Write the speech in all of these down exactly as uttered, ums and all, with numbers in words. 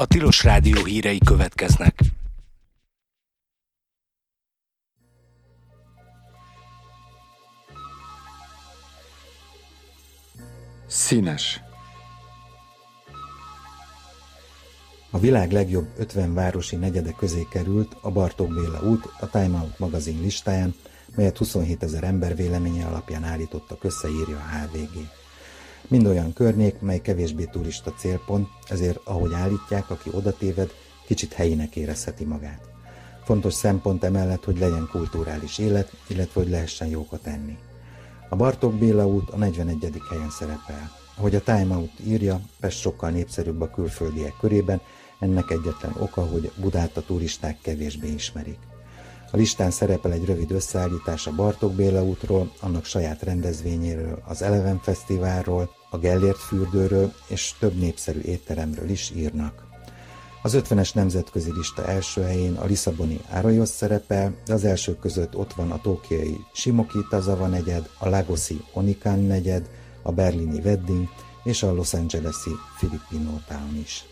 A Tilos Rádió hírei következnek. Színes. A világ legjobb ötven városi negyede közé került a Bartók Béla út a Time Out magazin listáján, melyet huszonhétezer ember véleménye alapján állítottak össze, írja a há vé gé. Mind olyan környék, mely kevésbé turista célpont, ezért, ahogy állítják, aki odatéved, kicsit helyinek érezheti magát. Fontos szempont emellett, hogy legyen kulturális élet, illetve hogy lehessen jókat enni. A Bartók Béla út a negyvenegyedik helyen szerepel. Ahogy a Time Out írja, Pest sokkal népszerűbb a külföldiek körében, ennek egyetlen oka, hogy Budát a turisták kevésbé ismerik. A listán szerepel egy rövid összeállítás a Bartók Béla útról, annak saját rendezvényéről, az Eleven Fesztiválról, a Gellért fürdőről és több népszerű étteremről is írnak. Az ötvenes nemzetközi lista első helyén a lisszaboni Arraios szerepel, de az elsők között ott van a tokiói Shimoki-Tazawa negyed, a lagoszi Onikan negyed, a berlini Wedding és a Los Angeles-i Filipino Town is.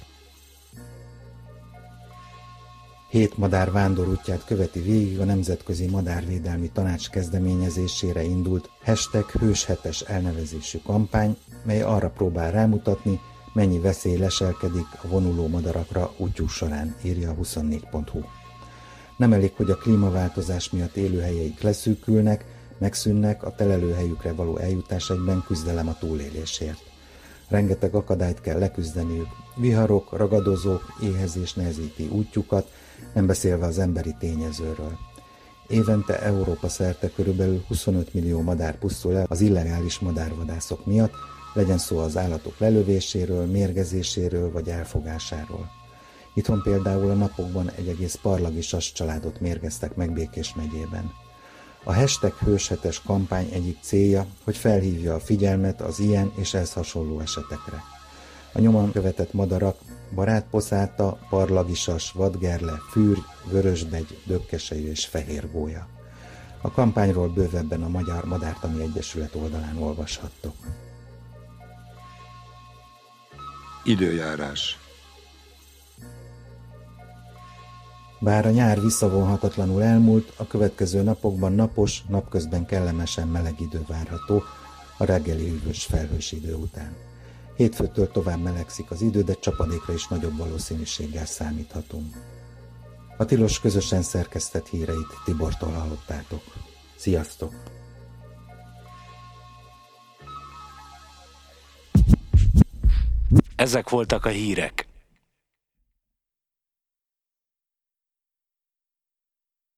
Hét madár vándorútját követi végig a Nemzetközi Madárvédelmi Tanács kezdeményezésére indult hashtag hőshetes elnevezésű kampány, mely arra próbál rámutatni, mennyi veszély leselkedik a vonuló madarakra útjuk során, írja a huszonnégy pont hu. Nem elég, hogy a klímaváltozás miatt élőhelyeik leszűkülnek, megszűnnek, a telelőhelyükre való eljutás egyben küzdelem a túlélésért. Rengeteg akadályt kell leküzdeniük, viharok, ragadozók, éhezés nehezíti útjukat, nem beszélve az emberi tényezőről. Évente Európa szerte körülbelül huszonöt millió madár pusztul el az illegális madárvadászok miatt, legyen szó az állatok lelövéséről, mérgezéséről vagy elfogásáról. Itthon például a napokban egy egész parlagi sas családot mérgeztek meg Békés megyében. A hashtag hőshetes kampány egyik célja, hogy felhívja a figyelmet az ilyen és ehhez hasonló esetekre. A nyomon követett madarak barátposzáta, parlagisas, vadgerle, fürgy, vörösbegy, dökkesejű és fehérgólya. A kampányról bővebben a Magyar Madártani Egyesület oldalán olvashattok. Időjárás. Bár a nyár visszavonhatatlanul elmúlt, a következő napokban napos, napközben kellemesen meleg idő várható a reggeli hűvös felhős idő után. Hétfőtől tovább melegszik az idő, de csapadékra is nagyobb valószínűséggel számíthatunk. A Tilos közösen szerkesztett híreit Tibortól hallottátok. Sziasztok! Ezek voltak a hírek.